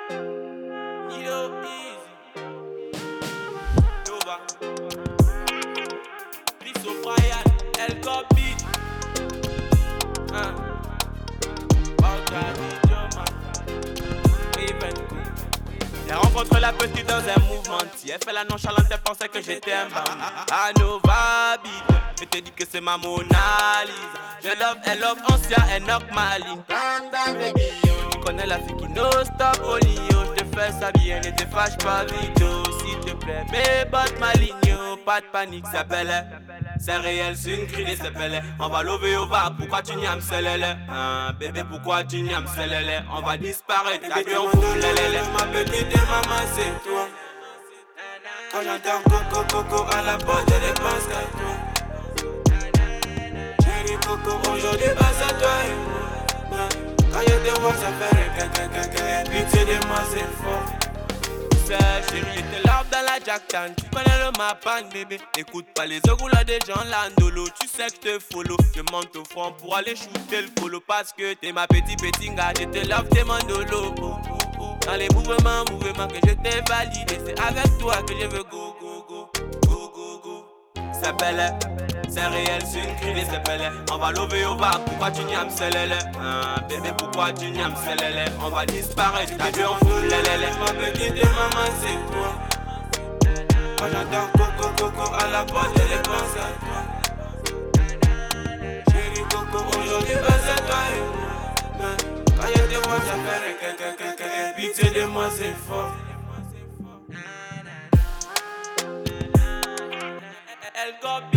Yo, easy. Nova. Please, O'Brien. El Copy. J'ai rencontré la petite dans un mouvement. Si elle fait la nonchalante, elle pensait que j'étais un bandit. À Nova Beat, je te dis que c'est ma Mona Lisa. Je love, elle love ancien, elle knock ma ligne. Tu connais la fille qui no stop au Lio. Je te fais ça bien et te fâche pas vite, s'il te plaît. Mais botte ma ligne, pas de panique, c'est belle. C'est réel, c'est une crise, c'est belle. On va lever au bas, pourquoi tu n'y as m'selele? Bébé, pourquoi tu n'y as m'selele? On va disparaître, bébé, on fout lélélé. Ma petite et maman, c'est toi. Quand j'entends coco, coco à la porte, je ne pense qu'à toi. Chérie coco, aujourd'hui, passe à toi et moi. Quand je te vois, ça fait un pitié de moi, c'est fort. Chérie, j'étais love dans la jacktan. Tu connais le mapan, bébé. Écoute pas les là des gens landolo. Tu sais que je te follow. Je monte au front pour aller shooter le colo. Parce que t'es ma petite gars. Je te love, t'es mon dolo. Dans les mouvements que je t'ai validé. C'est avec toi que je veux go, go, go. Go, go, go. C'est belle, c'est réel, c'est une crise, c'est belle. On va lever au bas, pourquoi tu n'y as m'selele? Bébé, pourquoi tu n'y as m'selele? On va disparaître, bébé, on fout lélélé. Ma petite maman, c'est toi. Quand j'entends coco, coco à la porte, je pense à toi. Chérie coco, aujourd'hui, passe à toi et moi. Quand je te vois, ça fait pitié de moi, c'est fort. El Copy.